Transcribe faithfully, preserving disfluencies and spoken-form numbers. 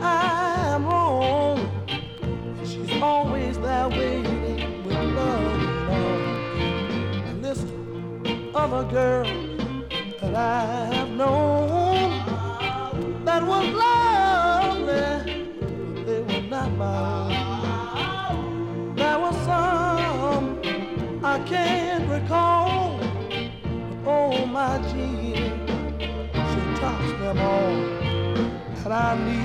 I am wrong. She's always there waiting with love and all. A list of a girl that I have known that was lovely, but they were not my own. There was some I can't recall, but oh my Jean, she tops them all, and I need